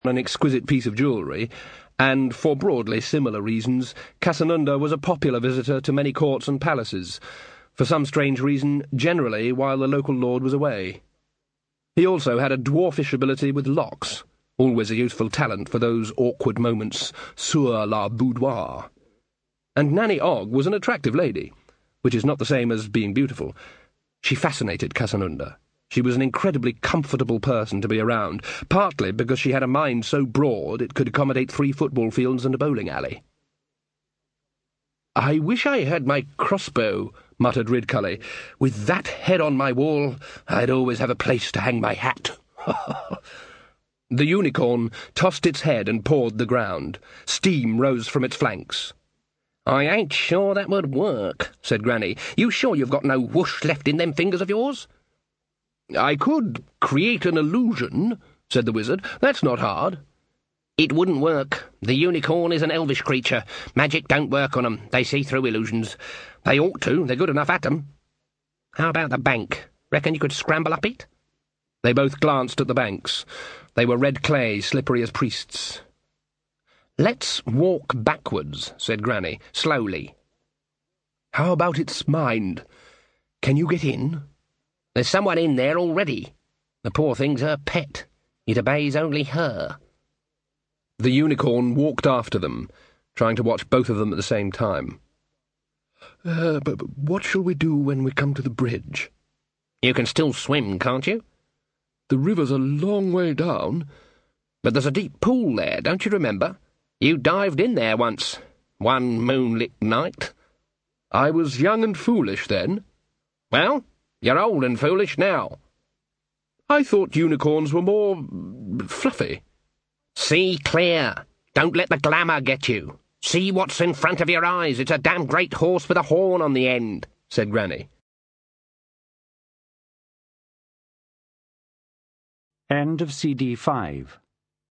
an exquisite piece of jewellery, and, for broadly similar reasons, Casanunda was a popular visitor to many courts and palaces, for some strange reason, generally while the local lord was away. He also had a dwarfish ability with locks, always a useful talent for those awkward moments sur la boudoir. And Nanny Ogg was an attractive lady, which is not the same as being beautiful. She fascinated Casanunda. She was an incredibly comfortable person to be around, partly because she had a mind so broad it could accommodate 3 football fields and a bowling alley. "I wish I had my crossbow," muttered Ridcully. "With that head on my wall, I'd always have a place to hang my hat." The unicorn tossed its head and pawed the ground. Steam rose from its flanks. "I ain't sure that would work," said Granny. "You sure you've got no whoosh left in them fingers of yours?" "I could create an illusion," said the wizard. "That's not hard." "It wouldn't work. The unicorn is an elvish creature. Magic don't work on 'em. They see through illusions. They ought to. They're good enough at 'em. How about the bank? Reckon you could scramble up it?" They both glanced at the banks. They were red clay, slippery as priests. "Let's walk backwards," said Granny, slowly. "How about its mind? Can you get in?" "There's someone in there already. The poor thing's her pet. It obeys only her." The unicorn walked after them, trying to watch both of them at the same time. But what shall we do when we come to the bridge?" "You can still swim, can't you?" "The river's a long way down." "But there's a deep pool there, don't you remember? You dived in there once, one moonlit night." "I was young and foolish then." "Well, you're old and foolish now." "I thought unicorns were more fluffy." "See clear. Don't let the glamour get you. See what's in front of your eyes. It's a damn great horse with a horn on the end," said Granny. End of CD 5